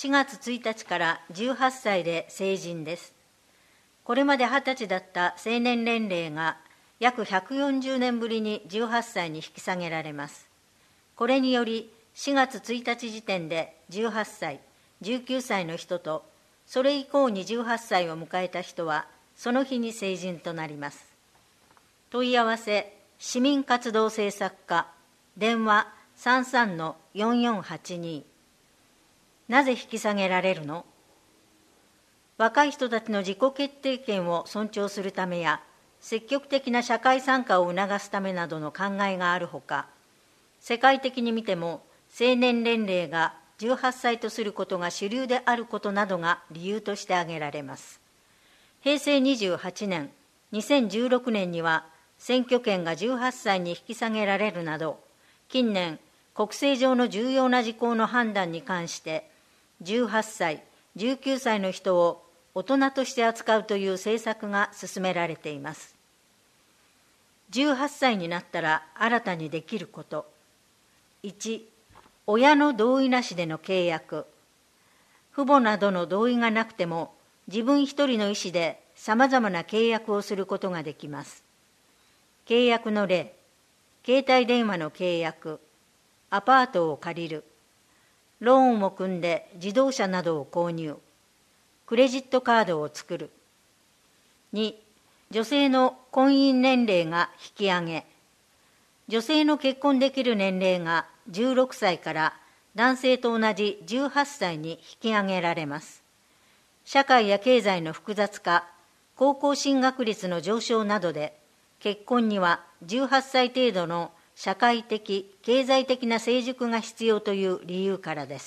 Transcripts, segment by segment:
4月1日から18歳で成人です。これまで20歳だった成年年齢が約140年ぶりに18歳に引き下げられます。これにより4月1日時点で18歳、19歳の人と、それ以降に18歳を迎えた人はその日に成人となります。問い合わせ、市民活動政策課、電話33-4482。なぜ引き下げられるの？若い人たちの自己決定権を尊重するためや、積極的な社会参加を促すためなどの考えがあるほか、世界的に見ても成年年齢が18歳とすることが主流であることなどが理由として挙げられます。平成28年、2016年には選挙権が18歳に引き下げられるなど、近年、国政上の重要な事項の判断に関して、18歳、19歳の人を大人として扱うという政策が進められています。18歳になったら新たにできること。1、親の同意なしでの契約。父母などの同意がなくても、自分一人の意思でさまざまな契約をすることができます。契約の例、携帯電話の契約、アパートを借りる、ローンを組んで自動車などを購入、クレジットカードを作る。2、女性の婚姻年齢が引き上げ。女性の結婚できる年齢が16歳から男性と同じ18歳に引き上げられます。社会や経済の複雑化、高校進学率の上昇などで、結婚には18歳程度の社会的・経済的な成熟が必要という理由からです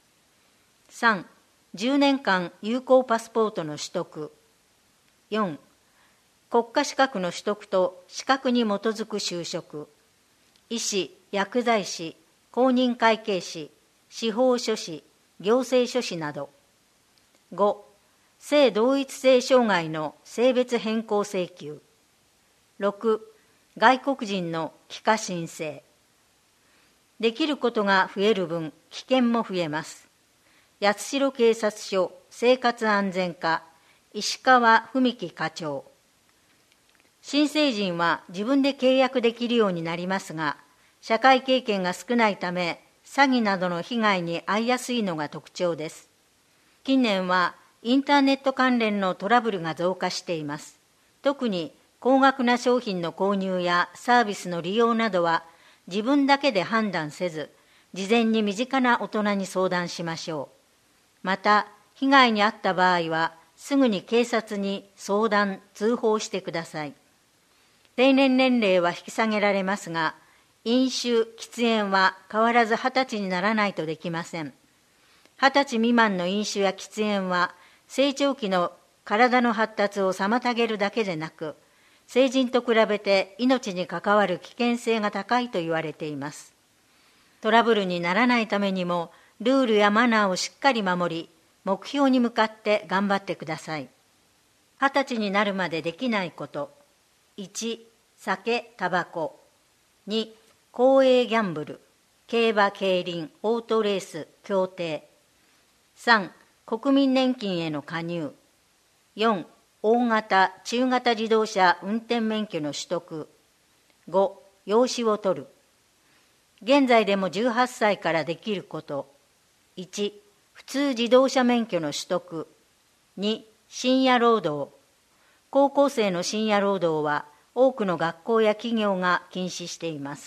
。3、10年間有効パスポートの取得。4、国家資格の取得と資格に基づく就職。医師、薬剤師、公認会計士、司法書士、行政書士など。5、性同一性障害の性別変更請求。6、外国人の帰化申請。できることが増える分、危険も増えます。八代警察署生活安全課、石川文樹課長。新成人は自分で契約できるようになりますが、社会経験が少ないため、詐欺などの被害に遭いやすいのが特徴です。近年はインターネット関連のトラブルが増加しています。特に高額な商品の購入やサービスの利用などは自分だけで判断せず、事前に身近な大人に相談しましょう。また、被害に遭った場合は、すぐに警察に相談・通報してください。成年年齢は引き下げられますが、飲酒・喫煙は変わらず20歳にならないとできません。20歳未満の飲酒や喫煙は、成長期の体の発達を妨げるだけでなく、成人と比べて命に関わる危険性が高いと言われています。トラブルにならないためにも、ルールやマナーをしっかり守り、目標に向かって頑張ってください。20歳になるまでできないこと。1、酒・タバコ。2、公営ギャンブル、競馬・競輪、オートレース、競艇。3、国民年金への加入。4、大型・中型自動車運転免許の取得。5、養子を取る。現在でも18歳からできること。1、普通自動車免許の取得。2、深夜労働。高校生の深夜労働は多くの学校や企業が禁止しています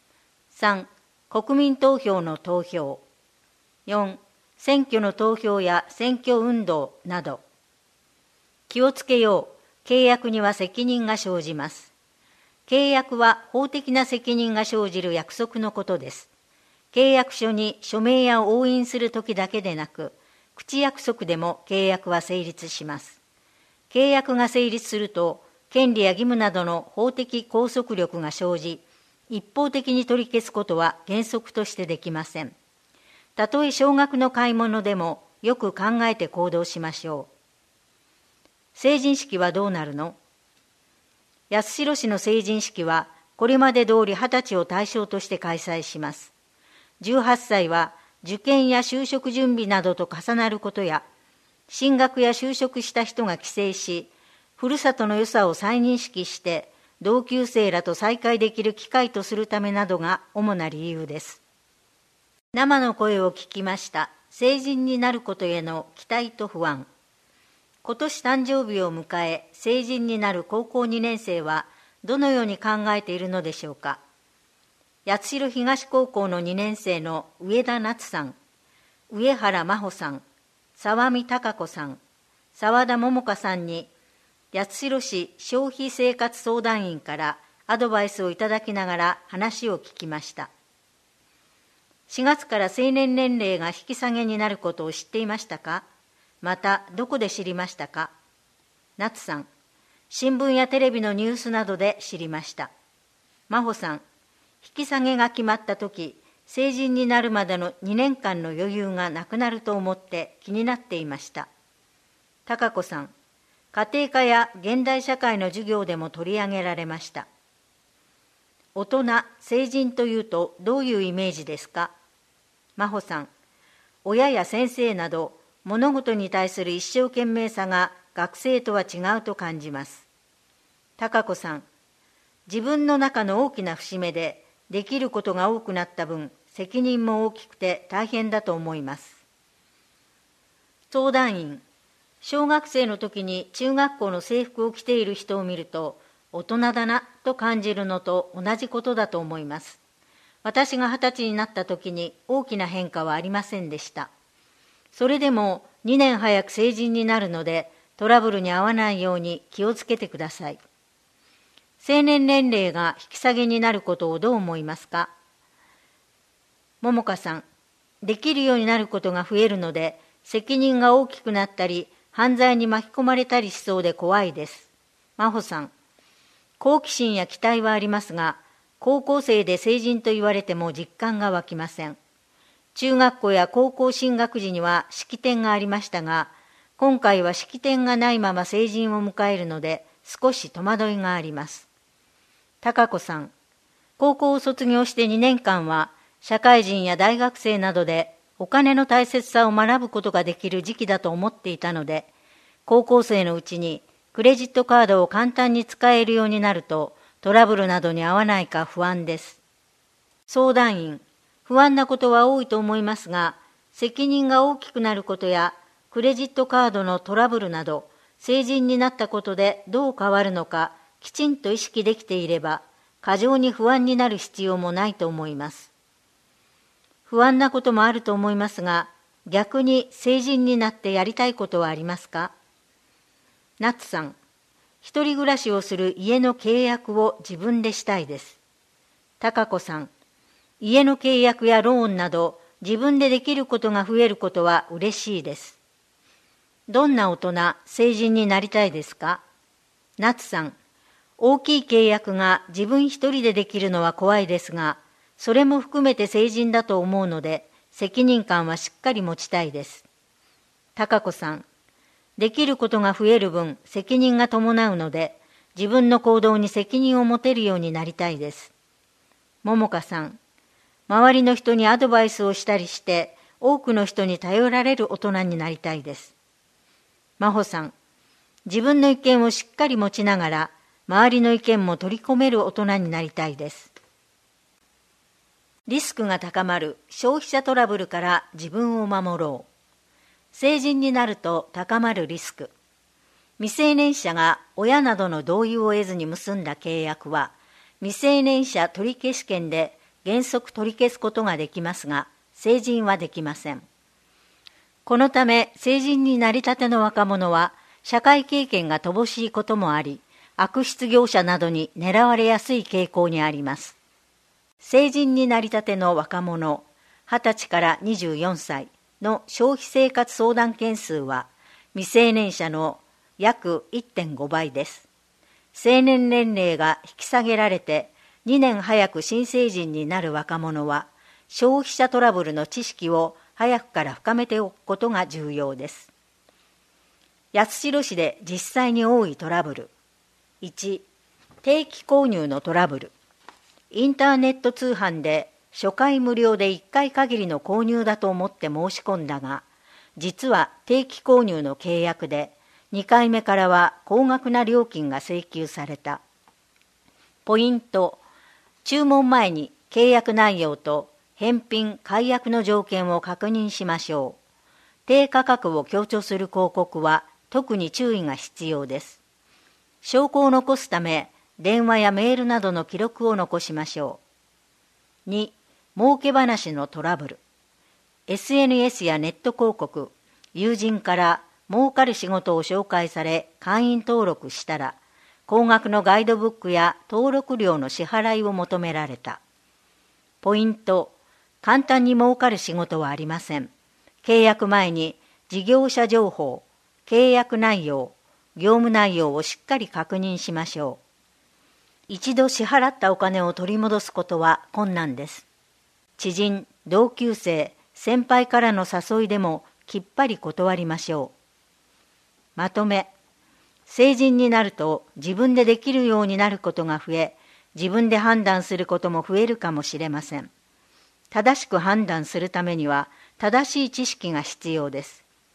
。3、国民投票の投票。4、選挙の投票や選挙運動など。気をつけよう。契約には責任が生じます。契約は法的な責任が生じる約束のことです。契約書に署名や押印するときだけでなく、口約束でも契約は成立します。契約が成立すると、権利や義務などの法的拘束力が生じ、一方的に取り消すことは原則としてできません。たとえ少額の買い物でもよく考えて行動しましょう。成人式はどうなるの？八代市の成人式はこれまで通り20歳を対象として開催します。18歳は受験や就職準備などと重なることや、進学や就職した人が帰省し、ふるさとの良さを再認識して同級生らと再会できる機会とするためなどが主な理由です。生の声を聞きました。成人になることへの期待と不安。今年誕生日を迎え、成人になる高校2年生はどのように考えているのでしょうか。八代東高校の2年生の上田夏さん、上原真帆さん、沢見貴子さん、沢田桃香さんに、八代市消費生活相談員からアドバイスをいただきながら話を聞きました。4月から成年年齢が引き下げになることを知っていましたか？また、どこで知りましたか？夏さん、新聞やテレビのニュースなどで知りました。真帆さん、引き下げが決まったとき、成人になるまでの2年間の余裕がなくなると思って気になっていました。貴子さん、家庭科や現代社会の授業でも取り上げられました。大人、成人というとどういうイメージですか？真帆さん、親や先生など物事に対する一生懸命さが学生とは違うと感じます。貴子さん、自分の中の大きな節目でできることが多くなった分、責任も大きくて大変だと思います。相談員、小学生の時に中学校の制服を着ている人を見ると、大人だなと感じるのと同じことだと思います。私が20歳になった時に大きな変化はありませんでした。それでも2年早く成人になるので、トラブルに遭わないように気をつけてください。成年年齢が引き下げになることをどう思いますか？桃香さん、できるようになることが増えるので、責任が大きくなったり、犯罪に巻き込まれたりしそうで怖いです。真帆さん、好奇心や期待はありますが、高校生で成人と言われても実感が湧きません。中学校や高校進学時には式典がありましたが、今回は式典がないまま成人を迎えるので、少し戸惑いがあります。貴子さん、高校を卒業して2年間は、社会人や大学生などでお金の大切さを学ぶことができる時期だと思っていたので、高校生のうちにクレジットカードを簡単に使えるようになると、トラブルなどに遭わないか不安です。相談員、不安なことは多いと思いますが、責任が大きくなることや、クレジットカードのトラブルなど、成人になったことでどう変わるのか、きちんと意識できていれば、過剰に不安になる必要もないと思います。不安なこともあると思いますが、逆に成人になってやりたいことはありますか？夏さん、一人暮らしをする家の契約を自分でしたいです。貴子さん、家の契約やローンなど自分でできることが増えることは嬉しいです。どんな大人、成人になりたいですか？夏さん、大きい契約が自分一人でできるのは怖いですが、それも含めて成人だと思うので、責任感はしっかり持ちたいです。貴子さん、できることが増える分、責任が伴うので、自分の行動に責任を持てるようになりたいです。桃香さん、周りの人にアドバイスをしたりして、多くの人に頼られる大人になりたいです。真帆さん、自分の意見をしっかり持ちながら、周りの意見も取り込める大人になりたいです。リスクが高まる消費者トラブルから自分を守ろう。成人になると高まるリスク。未成年者が親などの同意を得ずに結んだ契約は、未成年者取消権で原則取り消すことができますが、成人はできません。このため、成人になりたての若者は、社会経験が乏しいこともあり、悪質業者などに狙われやすい傾向にあります。成人になりたての若者、20歳から24歳の消費生活相談件数は、未成年者の約 1.5 倍です。成年年齢が引き下げられて、2年早く新成人になる若者は、消費者トラブルの知識を早くから深めておくことが重要です。八代市で実際に多いトラブル。1、定期購入のトラブル。インターネット通販で初回無料で1回限りの購入だと思って申し込んだが、実は定期購入の契約で、2回目からは高額な料金が請求された。ポイント、注文前に契約内容と返品・解約の条件を確認しましょう。低価格を強調する広告は特に注意が必要です。証拠を残すため、電話やメールなどの記録を残しましょう。2、儲け話のトラブル。SNS やネット広告、友人から儲かる仕事を紹介され会員登録したら、高額のガイドブックや登録料の支払いを求められた。ポイント、簡単に儲かる仕事はありません。契約前に事業者情報、契約内容、業務内容をしっかり確認しましょう。一度支払ったお金を取り戻すことは困難です。知人、同級生、先輩からの誘いでもきっぱり断りましょう。まとめ、成人になると自分でできるようになることが増え、自分で判断することも増えるかもしれません。正しく判断するためには正しい知識が必要です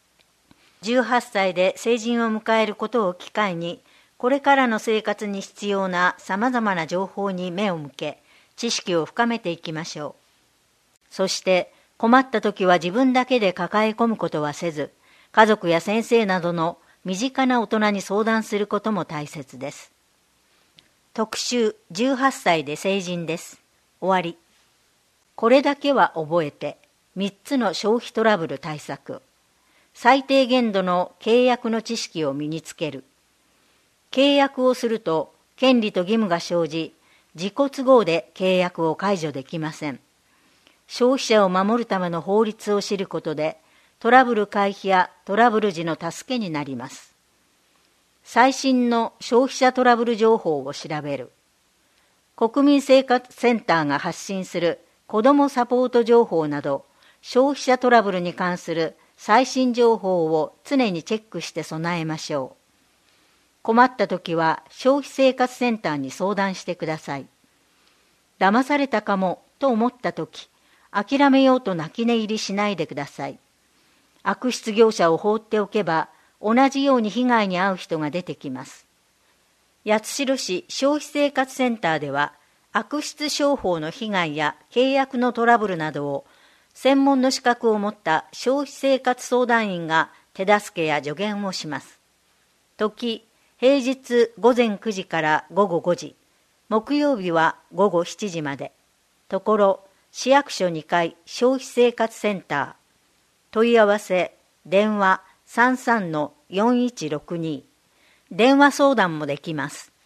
。18歳で成人を迎えることを機会に、これからの生活に必要なさまざまな情報に目を向け、知識を深めていきましょう。そして困った時は自分だけで抱え込むことはせず、家族や先生などの身近な大人に相談することも大切です。特集18歳で成人です。終わり。これだけは覚えて、3つの消費トラブル対策。最低限度の契約の知識を身につける。契約をすると権利と義務が生じ、自己都合で契約を解除できません。消費者を守るための法律を知ることで、トラブル回避やトラブル時の助けになります。最新の消費者トラブル情報を調べる。国民生活センターが発信する子どもサポート情報など、消費者トラブルに関する最新情報を常にチェックして備えましょう。困った時は消費生活センターに相談してください。騙されたかもと思った時、諦めようと泣き寝入りしないでください。悪質業者を放っておけば、同じように被害に遭う人が出てきます。八代市消費生活センターでは、悪質商法の被害や契約のトラブルなどを、専門の資格を持った消費生活相談員が手助けや助言をします。時、平日午前9時から午後5時、木曜日は午後7時まで。ところ、市役所2階消費生活センター。問い合わせ、電話 33-4162。電話相談もできます。